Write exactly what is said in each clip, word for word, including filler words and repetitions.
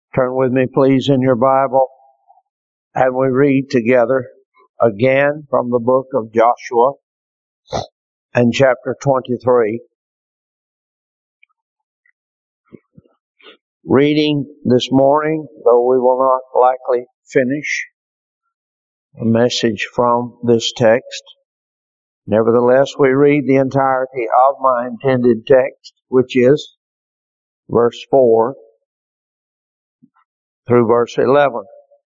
Turn with me, please, in your Bible, and we read together again from the book of Joshua and chapter twenty-three. Reading this morning, though we will not likely finish a message from this text, nevertheless we read the entirety of my intended text, which is verse four through verse eleven.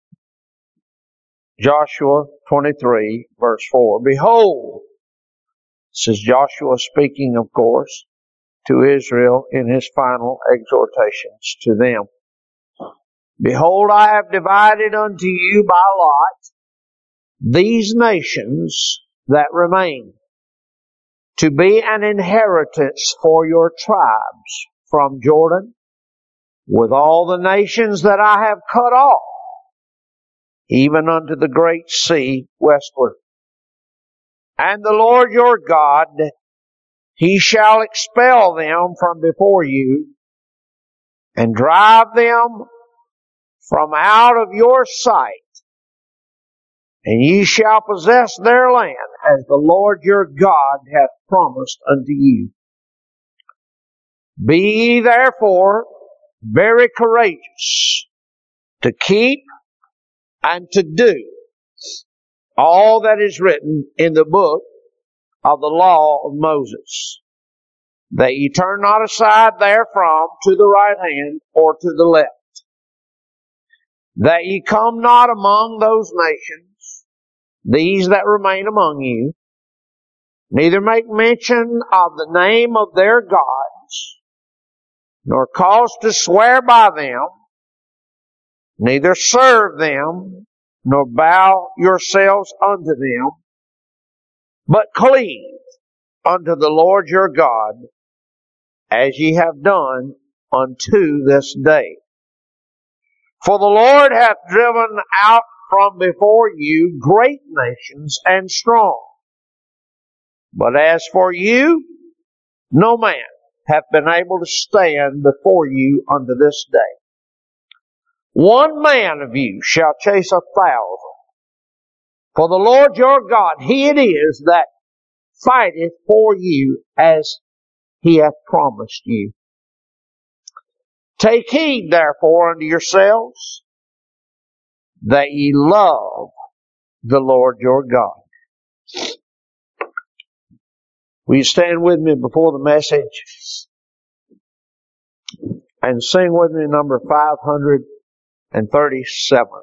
Joshua twenty-three, verse four. Behold, this is Joshua speaking, of course, to Israel in his final exhortations to them. Behold, I have divided unto you by lot these nations that remain, to be an inheritance for your tribes from Jordan, with all the nations that I have cut off, even unto the great sea westward. And the Lord your God, He shall expel them from before you, and drive them from out of your sight, and ye shall possess their land, as the Lord your God hath promised unto you. Be ye therefore very courageous to keep and to do all that is written in the book of the law of Moses, that ye turn not aside therefrom to the right hand or to the left, that ye come not among those nations, these that remain among you, neither make mention of the name of their gods, nor cause to swear by them, neither serve them, nor bow yourselves unto them, but cleave unto the Lord your God, as ye have done unto this day. For the Lord hath driven out from before you great nations and strong. But as for you, no man hath been able to stand before you unto this day. One man of you shall chase a thousand. For the Lord your God, He it is that fighteth for you, as He hath promised you. Take heed therefore unto yourselves, that ye love the Lord your God. Will you stand with me before the message and sing with me number five hundred thirty-seven.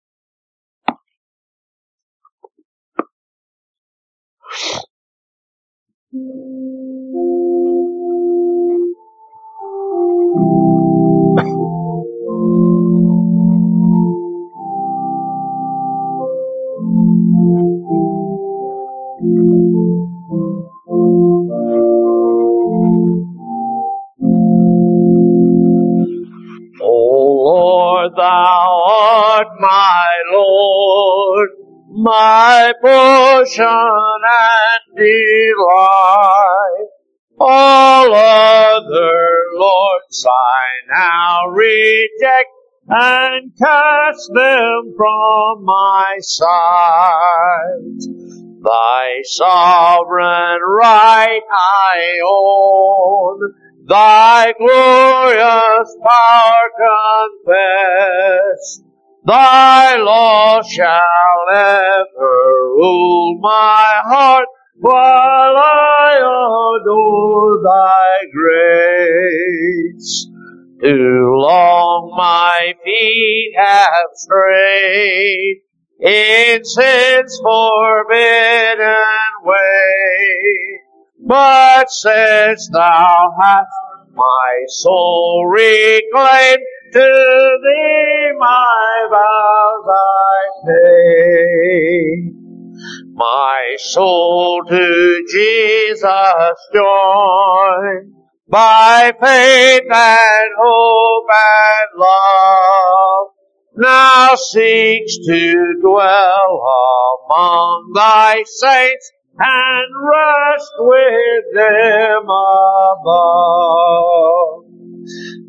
Thou art my Lord, my portion and delight. All other lords I now reject, and cast them from my sight. Thy sovereign right I own, Thy glorious power confess, Thy law shall ever rule my heart, while I adore Thy grace. Too long my feet have strayed in sin's forbidden way, but since Thou hast my soul reclaimed, to Thee my vows I pay. My soul to Jesus join, by faith and hope and love, now seeks to dwell among Thy saints, and rest with them above.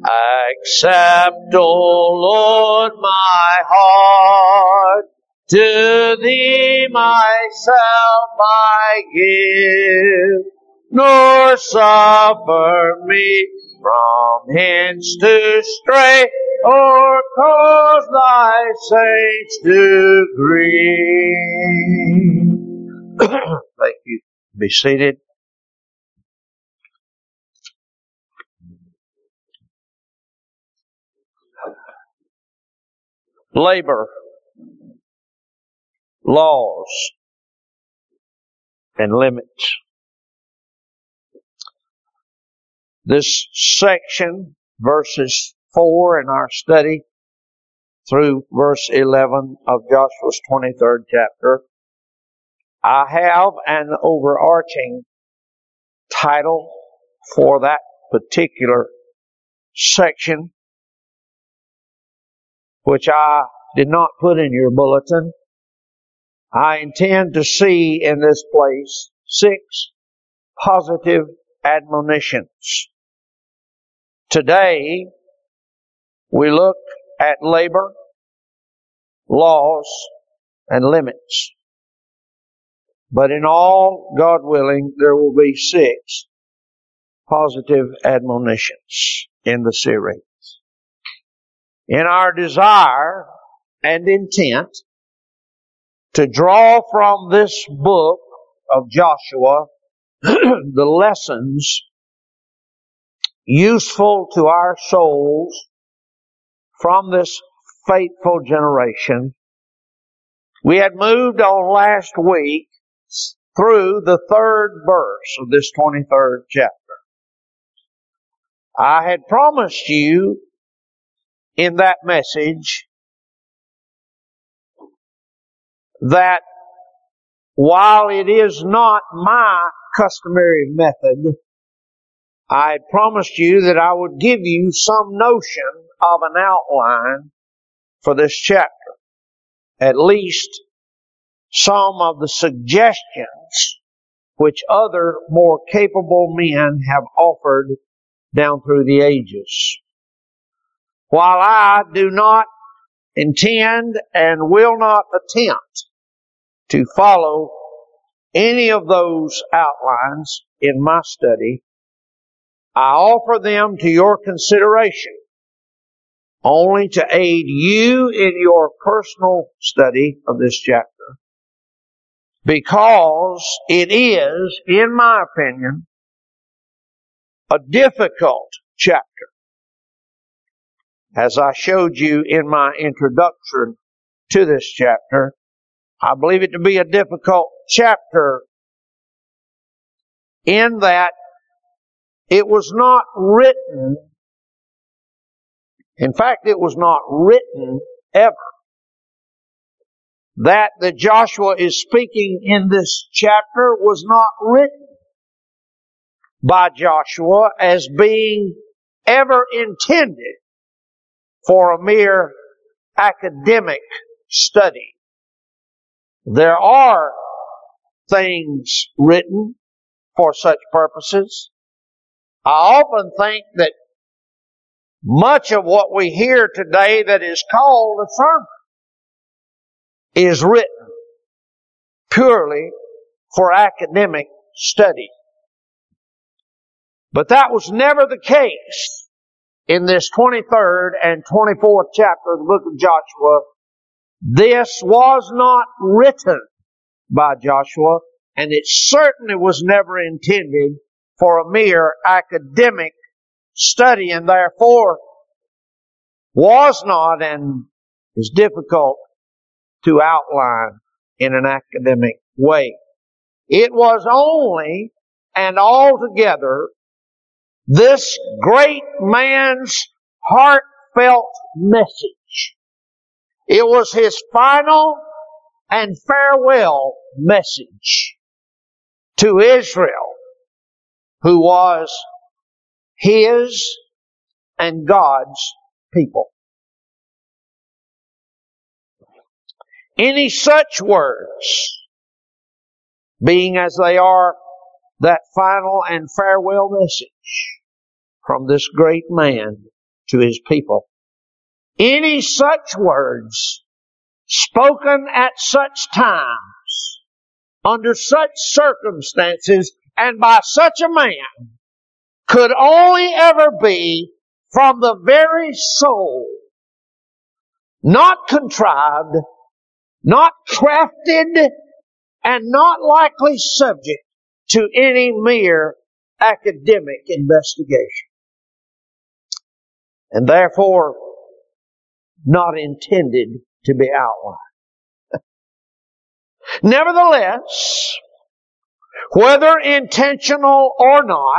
Accept, O Lord, my heart. To Thee myself I give, nor suffer me from hence to stray, or cause Thy saints to grieve. Thank you. Be seated. Labor, laws, and limits. This section, verses four in our study through verse eleven of Joshua's twenty-third chapter, I have an overarching title for that particular section, which I did not put in your bulletin. I intend to see in this place six positive admonitions. Today, we look at labor, laws, and limits. But in all, God willing, there will be six positive admonitions in the series. In our desire and intent to draw from this book of Joshua the lessons useful to our souls from this faithful generation, we had moved on last week through the third verse of this twenty-third chapter. I had promised you in that message that while it is not my customary method, I had promised you that I would give you some notion of an outline for this chapter. At least some of the suggestions which other more capable men have offered down through the ages. While I do not intend and will not attempt to follow any of those outlines in my study, I offer them to your consideration only to aid you in your personal study of this chapter, because it is, in my opinion, a difficult chapter. As I showed you in my introduction to this chapter, I believe it to be a difficult chapter in that it was not written, in fact, it was not written ever, that that Joshua is speaking in this chapter was not written by Joshua as being ever intended for a mere academic study. There are things written for such purposes. I often think that much of what we hear today that is called a sermon is written purely for academic study. But that was never the case in this twenty-third and twenty-fourth chapter of the book of Joshua. This was not written by Joshua, and it certainly was never intended for a mere academic study, and therefore was not and is difficult to outline in an academic way. It was only and altogether this great man's heartfelt message. It was his final and farewell message to Israel, who was his and God's people. Any such words, being as they are that final and farewell message from this great man, to His people. Any such words spoken at such times, under such circumstances, and by such a man, could only ever be from the very soul, not contrived, not crafted, and not likely subject to any mere academic investigation. And therefore, not intended to be outlined. Nevertheless, whether intentional or not,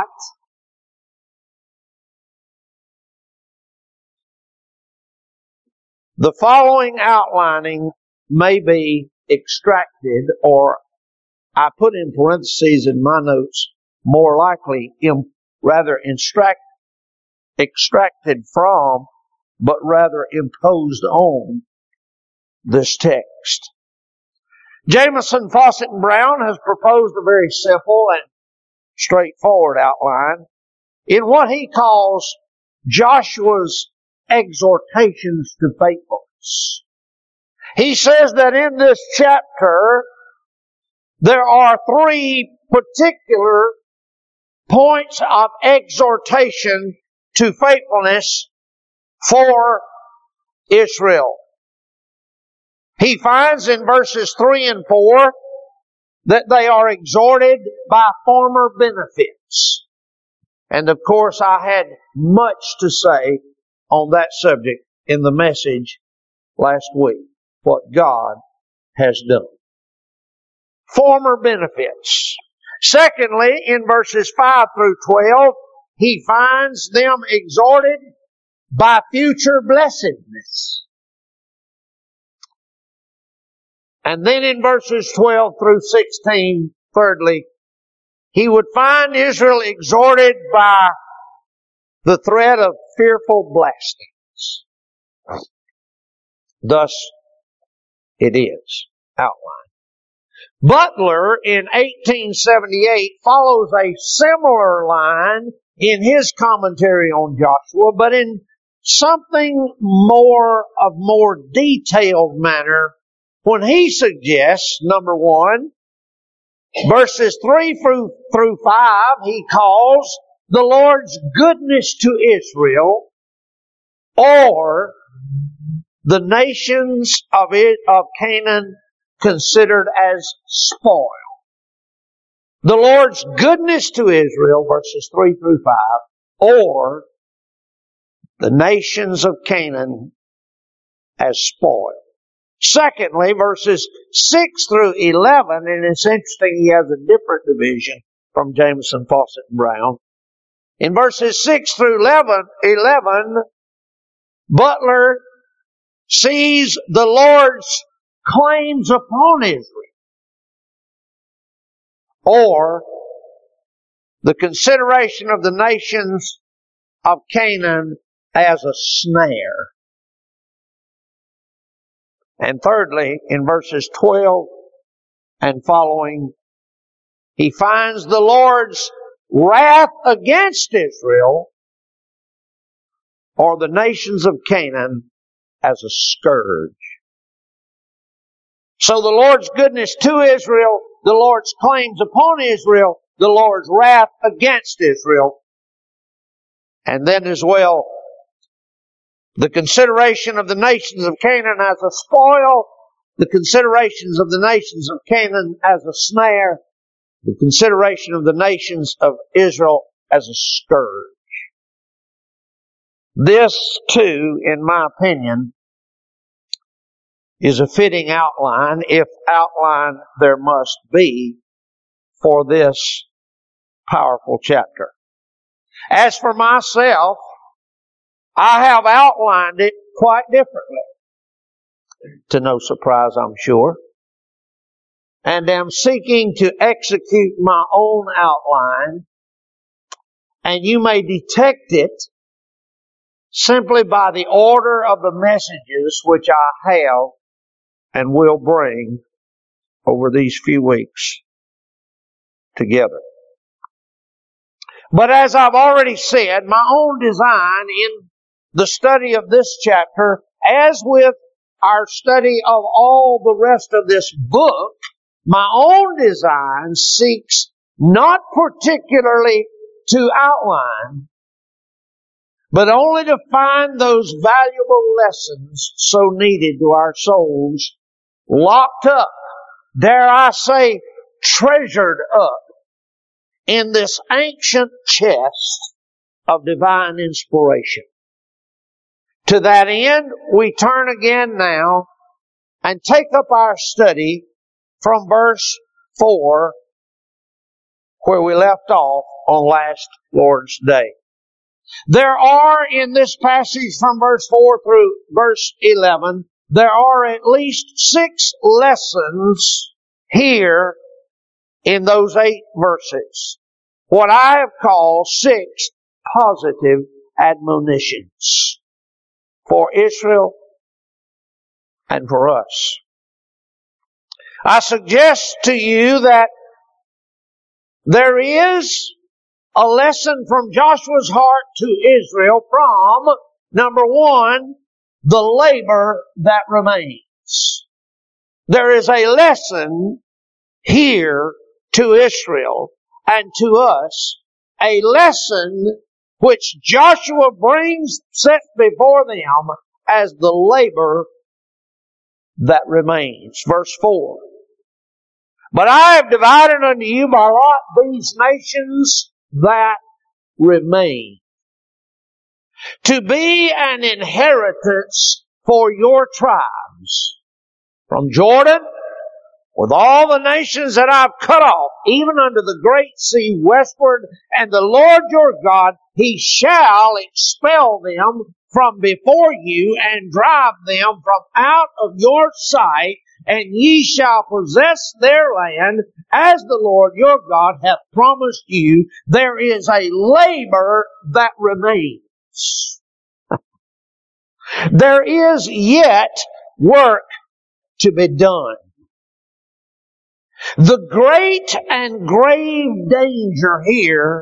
the following outlining may be extracted, or I put in parentheses in my notes, more likely, im, rather extract, extracted from, but rather imposed on this text. Jamieson, Fausset, and Brown has proposed a very simple and straightforward outline in what he calls Joshua's exhortations to faithfulness. He says that in this chapter there are three particular points of exhortation to faithfulness for Israel. He finds in verses three and four that they are exhorted by former benefits. And of course I had much to say on that subject in the message last week, what God has done. Former benefits. Secondly, in verses five through twelve, he finds them exhorted by future blessedness. And then in verses twelve through sixteen, thirdly, he would find Israel exhorted by the threat of fearful blastings. Thus, it is outlined. Butler in eighteen seventy-eight follows a similar line in his commentary on Joshua, but in something more of more detailed manner, when he suggests, number one, verses three through, through five, he calls the Lord's goodness to Israel, or the nations of it, of Canaan considered as spoil. The Lord's goodness to Israel, verses three through five, or the nations of Canaan as spoil. Secondly, verses six through eleven, and it's interesting, he has a different division from Jamieson, Fausset, and Brown. In verses six through eleven, eleven, Butler sees the Lord's claims upon Israel, or the consideration of the nations of Canaan as a snare. And thirdly, in verses twelve and following, he finds the Lord's wrath against Israel, or the nations of Canaan, as a scourge. So the Lord's goodness to Israel, the Lord's claims upon Israel, the Lord's wrath against Israel, and then as well, the consideration of the nations of Canaan as a spoil, the considerations of the nations of Canaan as a snare, the consideration of the nations of Israel as a scourge. This, too, in my opinion, is a fitting outline, if outline there must be, for this powerful chapter. As for myself, I have outlined it quite differently, to no surprise, I'm sure, and am seeking to execute my own outline, and you may detect it simply by the order of the messages which I have and will bring over these few weeks together. But as I've already said, my own design in the study of this chapter, as with our study of all the rest of this book, my own design seeks not particularly to outline, but only to find those valuable lessons so needed to our souls, locked up, dare I say, treasured up in this ancient chest of divine inspiration. To that end, we turn again now and take up our study from verse four, where we left off on last Lord's Day. There are in this passage from verse four through verse eleven, there are at least six lessons here in those eight verses. What I have called six positive admonitions for Israel and for us. I suggest to you that there is a lesson from Joshua's heart to Israel from, number one, the labor that remains. There is a lesson here to Israel and to us, a lesson which Joshua brings, sets before them as the labor that remains. Verse four. But I have divided unto you by lot these nations that remain, to be an inheritance for your tribes, from Jordan, with all the nations that I've cut off, even unto the great sea westward, and the Lord your God, He shall expel them from before you, and drive them from out of your sight, and ye shall possess their land, as the Lord your God hath promised you. There is a labor that remains. There is yet work to be done. The great and grave danger here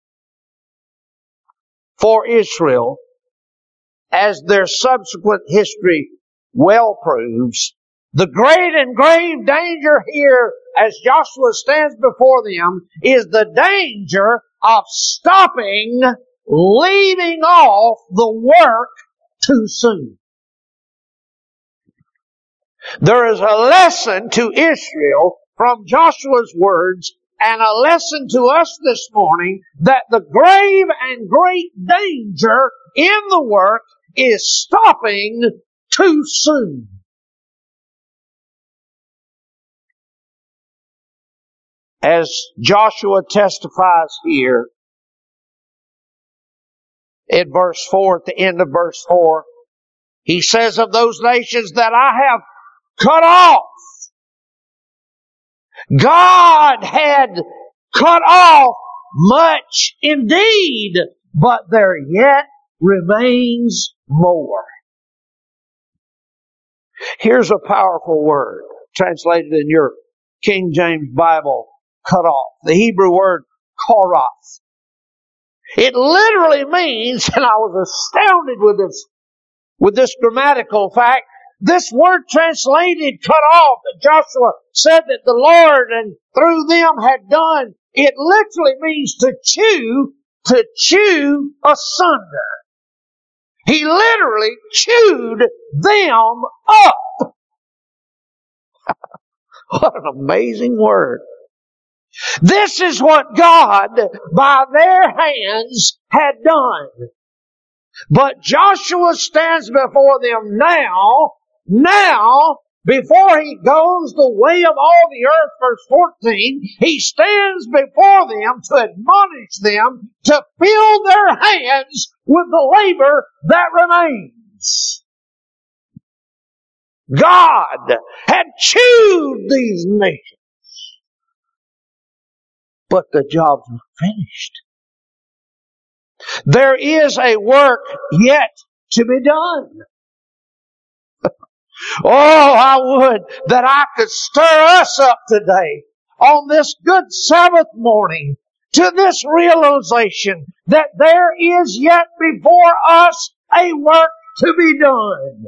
for Israel, as their subsequent history well proves, the great and grave danger here, as Joshua stands before them, is the danger of stopping, leaving off the work too soon. There is a lesson to Israel from Joshua's words, and a lesson to us this morning, that the grave and great danger in the work is stopping too soon. As Joshua testifies here in verse four, at the end of verse four, he says of those nations that I have cut off. God had cut off much indeed, but there yet remains more. Here's a powerful word translated in your King James Bible, cut off. The Hebrew word koroth. It literally means, and I was astounded with this, with this grammatical fact, this word translated cut off that Joshua said that the Lord and through them had done, it literally means to chew, to chew asunder. He literally chewed them up. What an amazing word. This is what God, by their hands, had done. But Joshua stands before them now, now, before he goes the way of all the earth, verse fourteen, he stands before them to admonish them to fill their hands with the labor that remains. God had chewed these nations, but the job's not finished. There is a work yet to be done. Oh, I would that I could stir us up today on this good Sabbath morning to this realization that there is yet before us a a work to be done.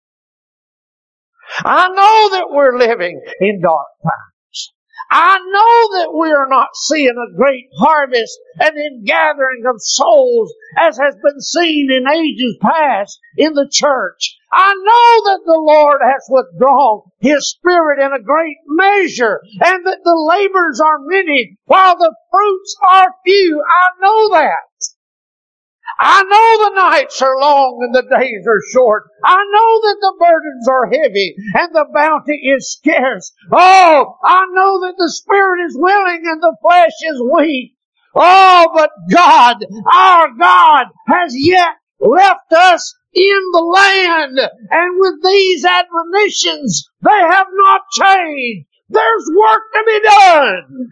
I know that we're living in dark times. I know that we are not seeing a great harvest and ingathering of souls as has been seen in ages past in the church. I know that the Lord has withdrawn His Spirit in a great measure and that the labors are many while the fruits are few. I know that. I know the nights are long and the days are short. I know that the burdens are heavy and the bounty is scarce. Oh, I know that the spirit is willing and the flesh is weak. Oh, but God, our God, has yet left us in the land. And with these admonitions, they have not changed. There's work to be done.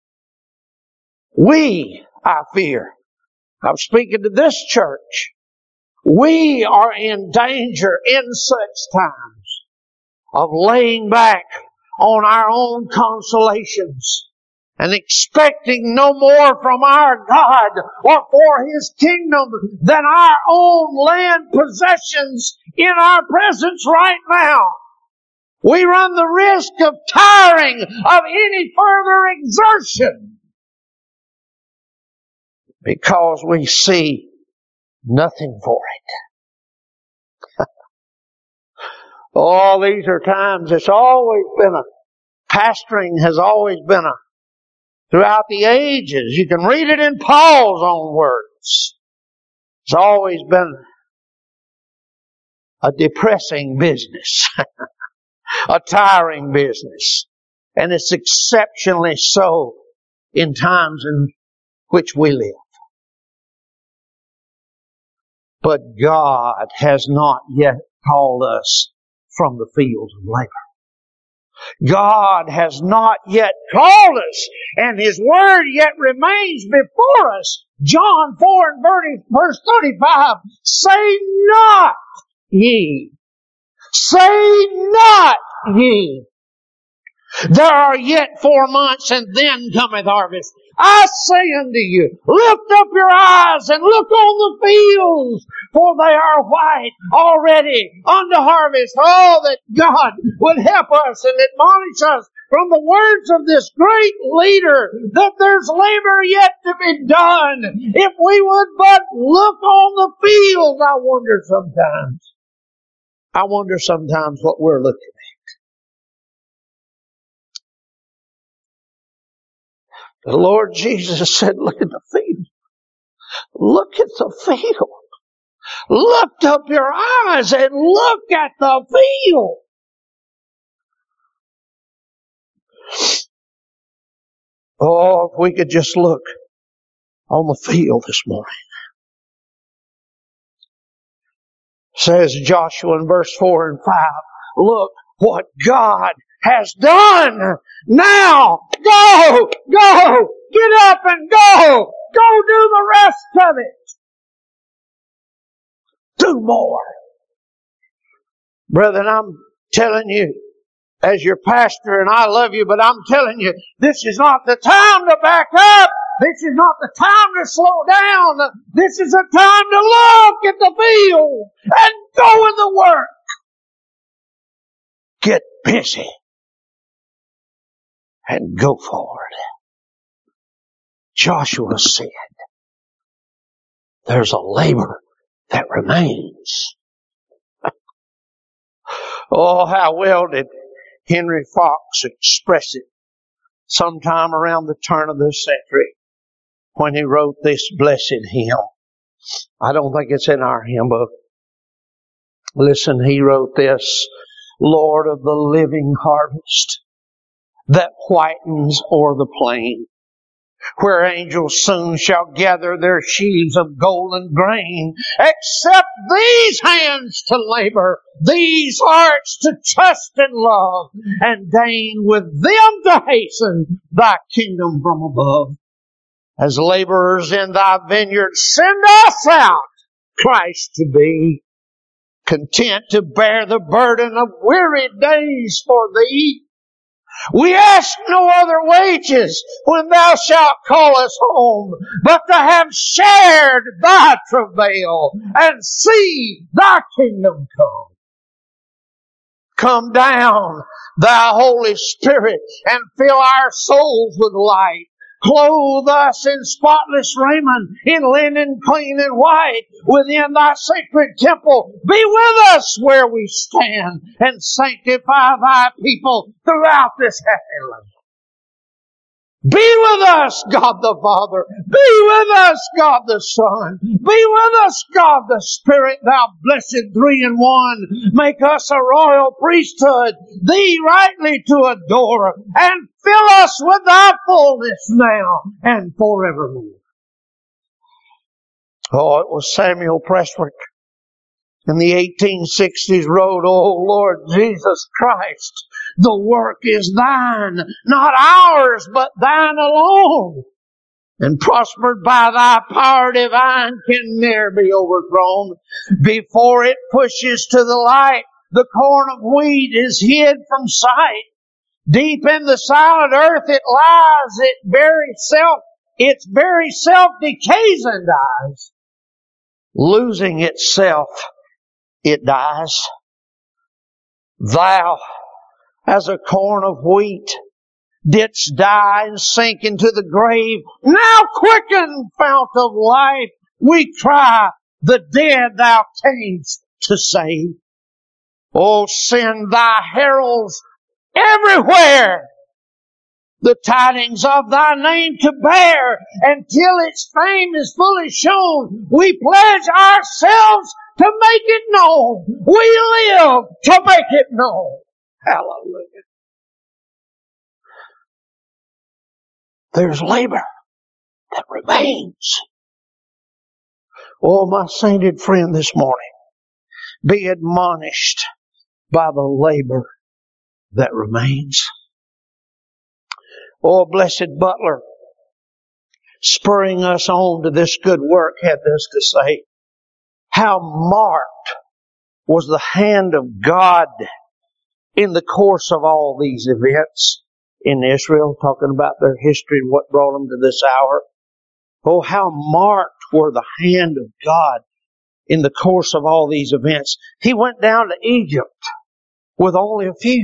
We, I fear, I'm speaking to this church. We are in danger in such times of laying back on our own consolations and expecting no more from our God or for His kingdom than our own land possessions in our presence right now. We run the risk of tiring of any further exertion, because we see nothing for it. Oh, these are times, it's always been a, pastoring has always been a, throughout the ages. You can read it in Paul's own words. It's always been a depressing business, a tiring business. And it's exceptionally so in times in which we live. But God has not yet called us from the fields of labor. God has not yet called us, and His Word yet remains before us. John four and verse thirty-five, say not ye, say not ye, there are yet four months and then cometh harvest. I say unto you, lift up your eyes and look on the fields, for they are white already unto harvest. Oh, that God would help us and admonish us from the words of this great leader that there's labor yet to be done. If we would but look on the fields, I wonder sometimes. I wonder sometimes what we're looking at. The Lord Jesus said, look at the field. Look at the field. Lift up your eyes and look at the field. Oh, if we could just look on the field this morning. Says Joshua in verse four and five, look what God has done. Now, go, go, get up and go. Go do the rest of it. Do more. Brethren, I'm telling you, as your pastor, and I love you, but I'm telling you, this is not the time to back up. This is not the time to slow down. This is a time to look at the field and go in the work. Get busy and go forward. Joshua said, there's a labor that remains. Oh, how well did Henry Fox express it sometime around the turn of the century when he wrote this blessed hymn. I don't think it's in our hymn book. Listen, he wrote this, Lord of the living harvest that whitens o'er the plain, where angels soon shall gather their sheaves of golden grain. Accept these hands to labor, these hearts to trust and love, and deign with them to hasten thy kingdom from above. As laborers in thy vineyard, send us out, Christ to be, content to bear the burden of weary days for thee. We ask no other wages when thou shalt call us home, but to have shared thy travail and see thy kingdom come. Come down, thou Holy Spirit, and fill our souls with light. Clothe us in spotless raiment, in linen clean and white, within thy sacred temple. Be with us where we stand, and sanctify thy people throughout this happy land. Be with us, God the Father. Be with us, God the Son. Be with us, God the Spirit, thou blessed three in one. Make us a royal priesthood, thee rightly to adore, and fill us with thy fullness now and forevermore. Oh, it was Samuel Prestwick in the eighteen sixties wrote, "Oh Lord Jesus Christ, the work is thine, not ours, but thine alone. And prospered by thy power divine can ne'er be overthrown. Before it pushes to the light, the corn of wheat is hid from sight. Deep in the silent earth it lies, it very self, its very self decays and dies. Losing itself, it dies. Thou, as a corn of wheat, didst die and sink into the grave. Now quicken, fount of life, we cry, the dead thou camest to save. Oh, send thy heralds everywhere, the tidings of thy name to bear, until its fame is fully shown. We pledge ourselves to make it known. We live to make it known. Hallelujah. There's labor that remains. Oh, my sainted friend this morning, be admonished by the labor that remains. Oh, blessed Butler, spurring us on to this good work, had this to say: how marked was the hand of God in the course of all these events in Israel, talking about their history and what brought them to this hour. Oh, how marked were the hand of God in the course of all these events. He went down to Egypt with only a few.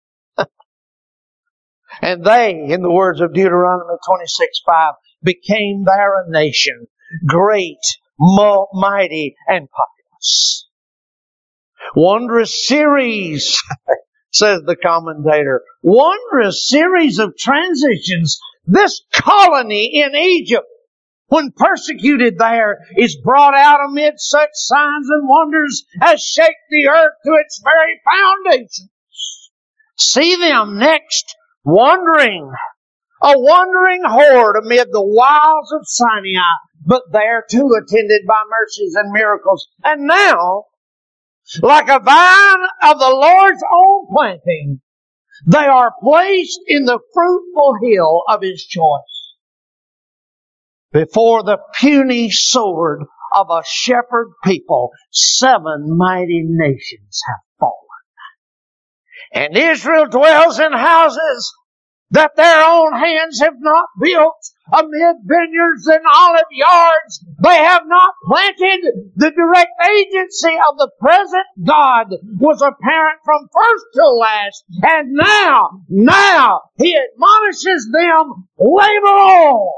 And they, in the words of Deuteronomy twenty-six five, became there a nation, great, mighty, and populous. Wondrous series, says the commentator, wondrous series of transitions. This colony in Egypt, when persecuted there, is brought out amid such signs and wonders as shake the earth to its very foundations. See them next wandering, a wandering horde amid the wilds of Sinai, but there too attended by mercies and miracles. And now, like a vine of the Lord's own planting, they are placed in the fruitful hill of His choice. Before the puny sword of a shepherd people, seven mighty nations have fallen. And Israel dwells in houses that their own hands have not built, amid vineyards and olive yards they have not planted. The direct agency of the present God was apparent from first to last. And now, now, He admonishes them, labor on.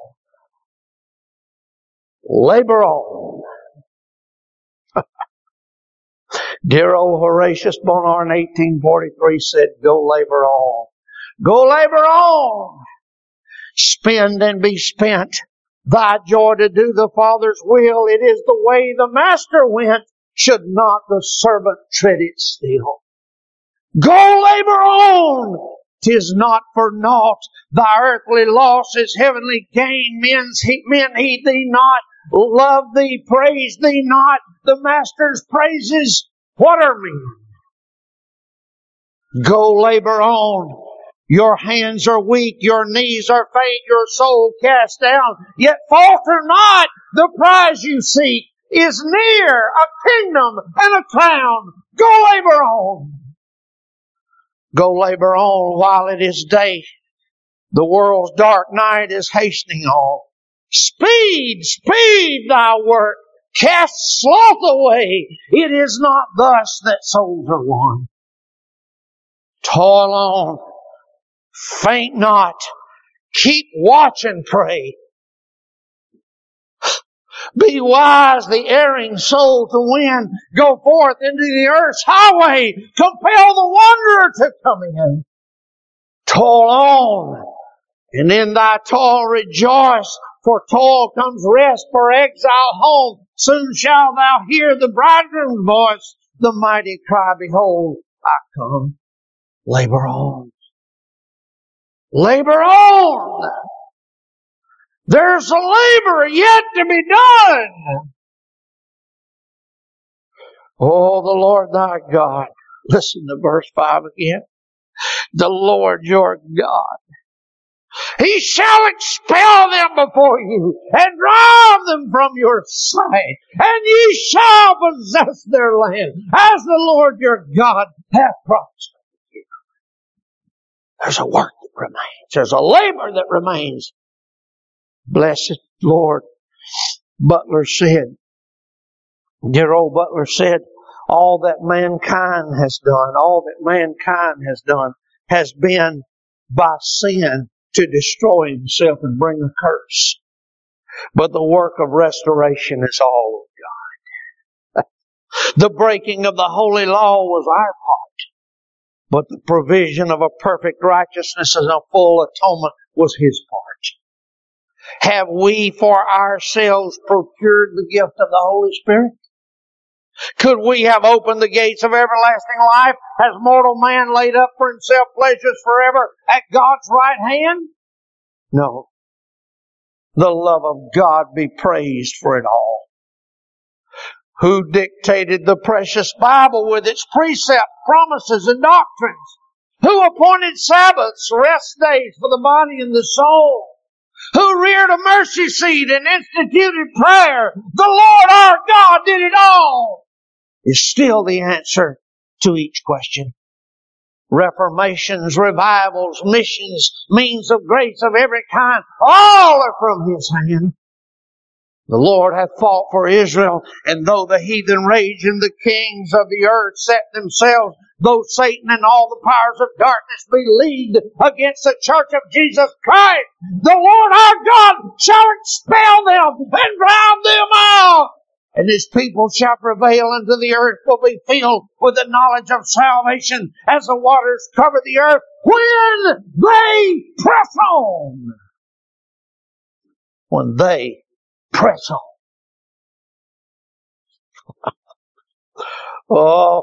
Labor on. Dear old Horatius Bonar in eighteen forty-three said, go labor on. Go labor on. Spend and be spent. Thy joy to do the Father's will. It is the way the Master went. Should not the servant tread it still? Go labor on. 'Tis not for naught. Thy earthly loss is heavenly gain. Men's he, men heed thee not. Love thee, praise thee not. The Master's praises, what are men? Go labor on. Your hands are weak, your knees are faint, your soul cast down. Yet falter not, the prize you seek is near, a kingdom and a crown. Go labor on. Go labor on while it is day. The world's dark night is hastening on. Speed, speed thy work. Cast sloth away. It is not thus that souls are won. Toil on. Faint not. Keep watch and pray. Be wise the erring soul to win. Go forth into the earth's highway. Compel the wanderer to come in. Toil on. And in thy toil rejoice. For toil comes rest for exile home. Soon shalt thou hear the bridegroom's voice. The mighty cry, behold, I come. Labor on. Labor on. There's a labor yet to be done. Oh, the Lord thy God. Listen to verse five again. The Lord your God. He shall expel them before you and drive them from your sight. And ye shall possess their land as the Lord your God hath promised you. There's a work that remains. There's a labor that remains. Blessed Lord, Butler said, dear old Butler said, all that mankind has done, all that mankind has done has been by sin to destroy himself and bring a curse. But the work of restoration is all of God. The breaking of the holy law was our part, but the provision of a perfect righteousness and a full atonement was His part. Have we for ourselves procured the gift of the Holy Spirit? Could we have opened the gates of everlasting life? Has mortal man laid up for himself pleasures forever at God's right hand? No. The love of God be praised for it all. Who dictated the precious Bible with its precepts, promises, and doctrines? Who appointed Sabbaths, rest days for the body and the soul? Who reared a mercy seat and instituted prayer? The Lord our God did it all. Is still the answer to each question. Reformations, revivals, missions, means of grace of every kind, all are from His hand. The Lord hath fought for Israel, and though the heathen rage and the kings of the earth set themselves, though Satan and all the powers of darkness be leagued against the church of Jesus Christ, the Lord our God shall expel them and drive them out. And His people shall prevail, unto the earth will be filled with the knowledge of salvation as the waters cover the earth when they press on. When they press on. Oh,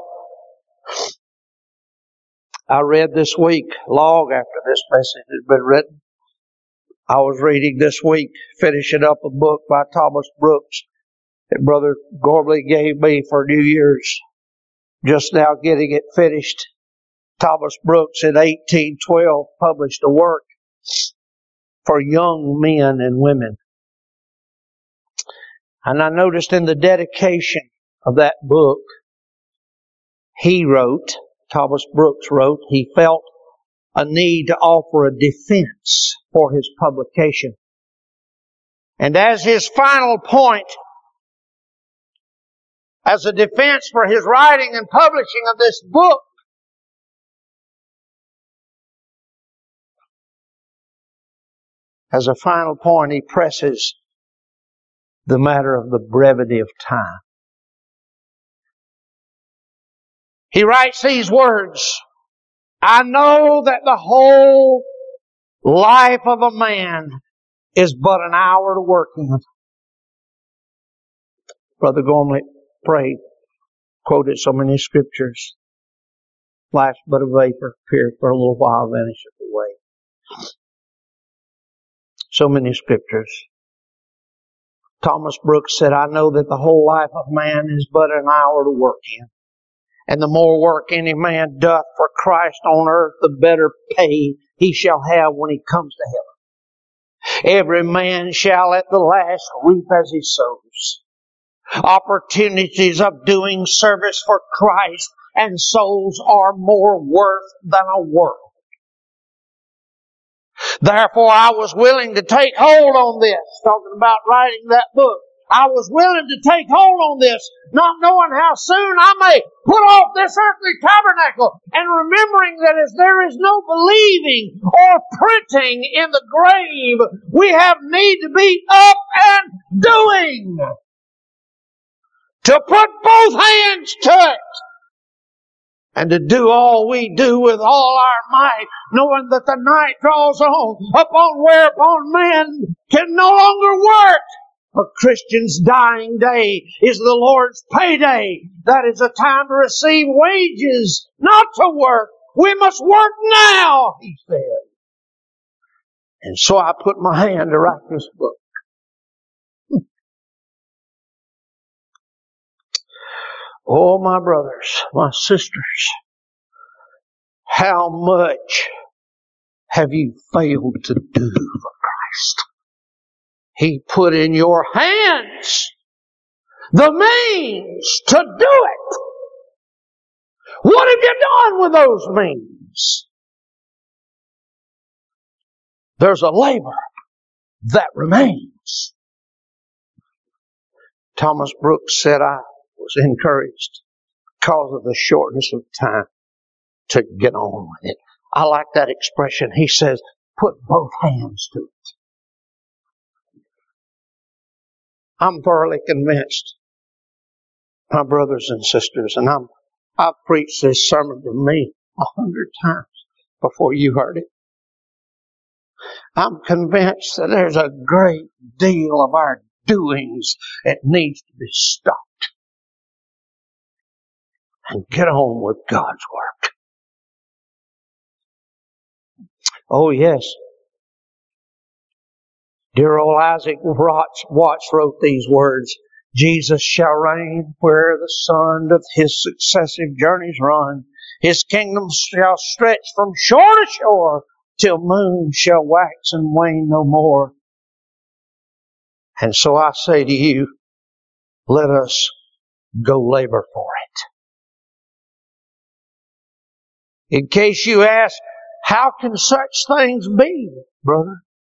I read this week, long after this message has been written, I was reading this week, finishing up a book by Thomas Brooks that Brother Gormley gave me for New Year's. Just now getting it finished. Thomas Brooks in eighteen twelve published a work for young men and women. And I noticed in the dedication of that book, he wrote, Thomas Brooks wrote, he felt a need to offer a defense for his publication. And as his final point, as a defense for his writing and publishing of this book, as a final point, he presses the matter of the brevity of time. He writes these words, I know that the whole life of a man is but an hour to work in. Brother Gormley prayed, quoted so many scriptures. Life's but a vapor, appears for a little while, vanisheth away. So many scriptures. Thomas Brooks said, I know that the whole life of man is but an hour to work in. And the more work any man doth for Christ on earth, the better pay he shall have when he comes to heaven. Every man shall at the last reap as he sows. Opportunities of doing service for Christ and souls are more worth than a world. Therefore, I was willing to take hold on this, talking about writing that book. I was willing to take hold on this, not knowing how soon I may put off this earthly tabernacle, and remembering that as there is no believing or printing in the grave, we have need to be up and doing. To put both hands to it. And to do all we do with all our might, knowing that the night draws on, upon whereupon men can no longer work. A Christian's dying day is the Lord's payday. That is a time to receive wages, not to work. We must work now, he said. And so I put my hand to write this book. Oh, my brothers, my sisters, how much have you failed to do for Christ? He put in your hands the means to do it. What have you done with those means? There's a labor that remains. Thomas Brooks said, I was encouraged because of the shortness of time to get on with it. I like that expression. He says, put both hands to it. I'm thoroughly convinced, my brothers and sisters, and I'm, I've preached this sermon to me a hundred times before you heard it. I'm convinced that there's a great deal of our doings that needs to be stopped. And get on with God's work. Oh yes. Dear old Isaac Watts wrote these words, Jesus shall reign where the sun doth his successive journeys run. His kingdom shall stretch from shore to shore till moon shall wax and wane no more. And so I say to you, let us go labor for it. In case you ask, how can such things be, brother?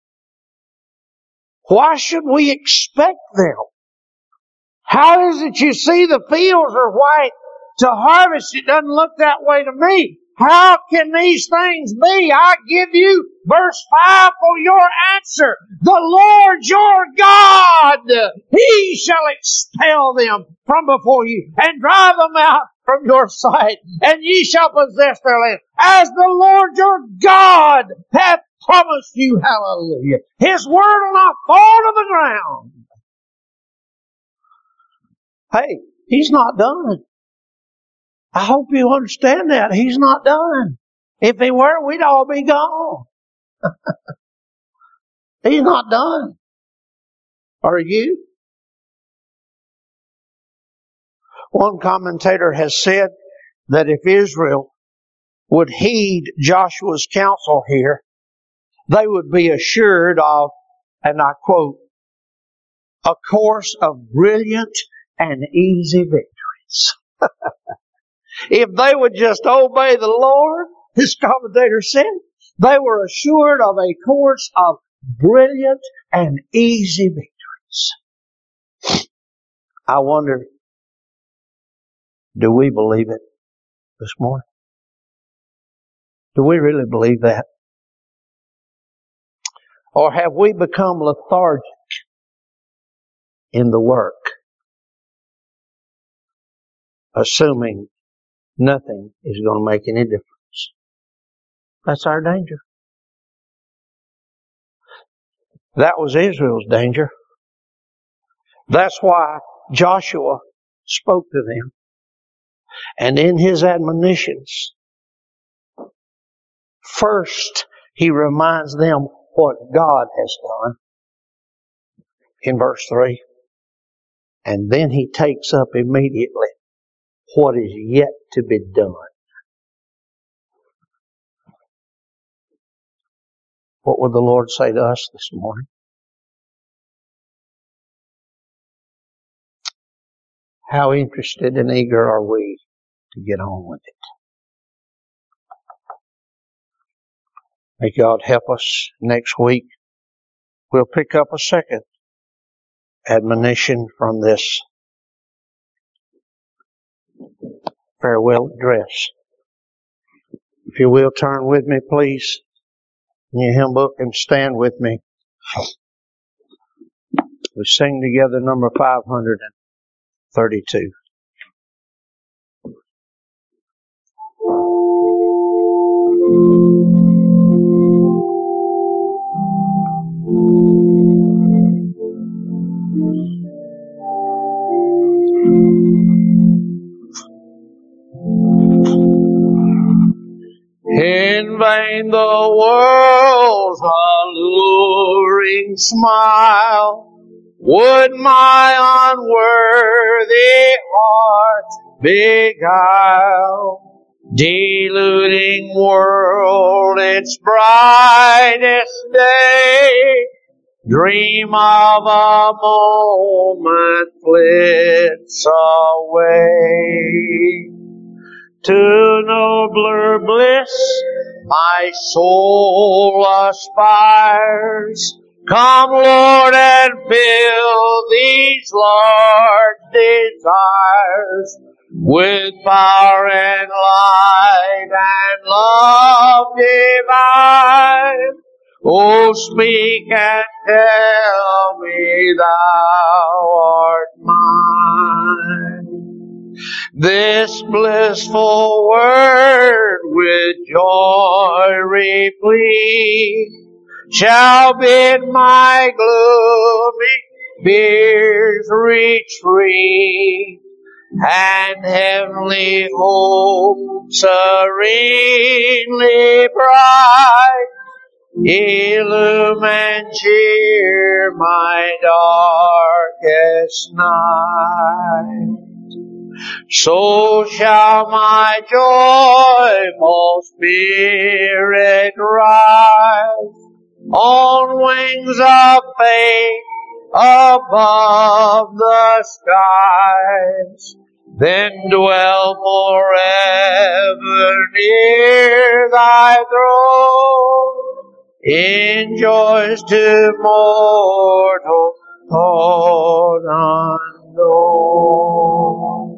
Why should we expect them? How is it you see the fields are white to harvest? It doesn't look that way to me. How can these things be? I give you verse five for your answer. The Lord your God, He shall expel them from before you and drive them out from your sight, and ye shall possess their land, as the Lord your God hath promised you. Hallelujah. His word will not fall to the ground. Hey, He's not done. I hope you understand that. He's not done. If He were, we'd all be gone. He's not done. Are you? One commentator has said that if Israel would heed Joshua's counsel here, they would be assured of, and I quote, a course of brilliant and easy victories. If they would just obey the Lord, this commentator said, they were assured of a course of brilliant and easy victories. I wonder, do we believe it this morning? Do we really believe that? Or have we become lethargic in the work, assuming nothing is going to make any difference? That's our danger. That was Israel's danger. That's why Joshua spoke to them. And in his admonitions, first he reminds them what God has done in verse three. And then he takes up immediately what is yet to be done. What would the Lord say to us this morning? How interested and eager are we to get on with it. May God help us. Next week, we'll pick up a second admonition from this farewell address. If you will, turn with me, please, in your hymn book and stand with me. We sing together number five hundred thirty-two. In vain the world's alluring smile would my unworthy heart beguile. Deluding world, its brightest day, dream of a moment flits away. To nobler bliss my soul aspires. Come, Lord, and fill these large desires with power and light and love divine. Oh, speak and tell me thou art mine. This blissful word with joy replete shall bid my gloomy fears retreat, and heavenly hope serenely bright illumine cheer my darkest night. So shall my joyful spirit rise on wings of faith above the skies, then dwell forever near thy throne, in joys to mortal thought unknown.